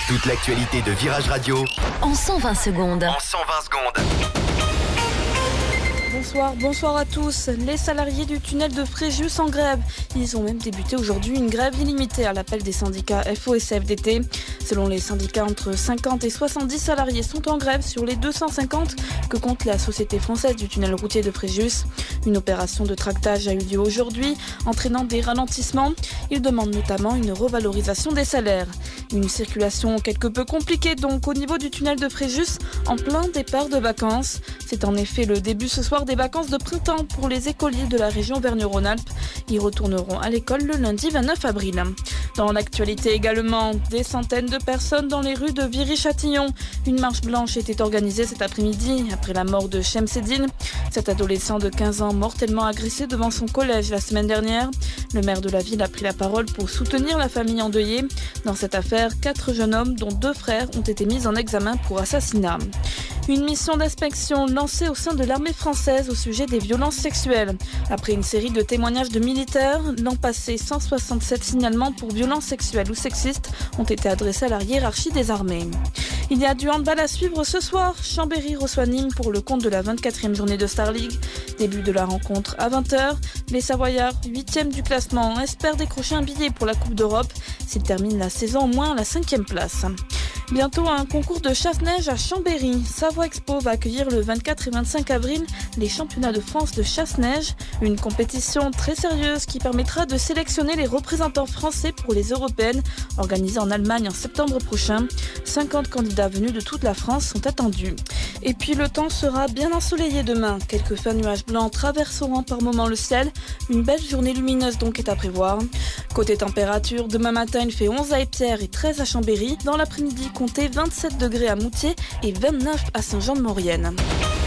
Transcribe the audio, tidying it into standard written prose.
Toute l'actualité de Virage Radio en 120 secondes. Bonsoir à tous. Les salariés du tunnel de Fréjus en grève. Ils ont même débuté aujourd'hui une grève illimitée à l'appel des syndicats FO et CFDT. Selon les syndicats, entre 50 et 70 salariés sont en grève sur les 250 que compte la Société française du tunnel routier de Fréjus. Une opération de tractage a eu lieu aujourd'hui, entraînant des ralentissements. Ils demandent notamment une revalorisation des salaires. Une circulation quelque peu compliquée donc au niveau du tunnel de Fréjus en plein départ de vacances. C'est en effet le début ce soir des vacances de printemps pour les écoliers de la région Auvergne-Rhône-Alpes. Ils retourneront à l'école le lundi 29 avril. Dans l'actualité également, des centaines de personnes dans les rues de Viry-Châtillon. Une marche blanche était organisée cet après-midi après la mort de Shemseddine. Cet adolescent de 15 ans mortellement agressé devant son collège la semaine dernière. Le maire de la ville a pris la parole pour soutenir la famille endeuillée. Dans cette affaire, 4 jeunes hommes, dont 2 frères, ont été mis en examen pour assassinat. Une mission d'inspection lancée au sein de l'armée française au sujet des violences sexuelles. Après une série de témoignages de militaires, l'an passé, 167 signalements pour violences sexuelles ou sexistes ont été adressés à la hiérarchie des armées. Il y a du handball à suivre ce soir. Chambéry reçoit Nîmes pour le compte de la 24e journée de Star League. Début de la rencontre à 20h. Les Savoyards, 8e du classement, espèrent décrocher un billet pour la Coupe d'Europe s'ils terminent la saison au moins à la 5e place. Bientôt un concours de chasse-neige à Chambéry. Savoie Expo va accueillir le 24 et 25 avril les championnats de France de chasse-neige. Une compétition très sérieuse qui permettra de sélectionner les représentants français pour les européennes organisées en Allemagne en septembre prochain. 50 candidats venus de toute la France sont attendus. Et puis le temps sera bien ensoleillé demain. Quelques fins nuages blancs traverseront par moments le ciel. Une belle journée lumineuse donc est à prévoir. Côté température, demain matin il fait 11 à Épières et 13 à Chambéry. Dans l'après-midi, comptez 27 degrés à Moutier et 29 à Saint-Jean-de-Maurienne.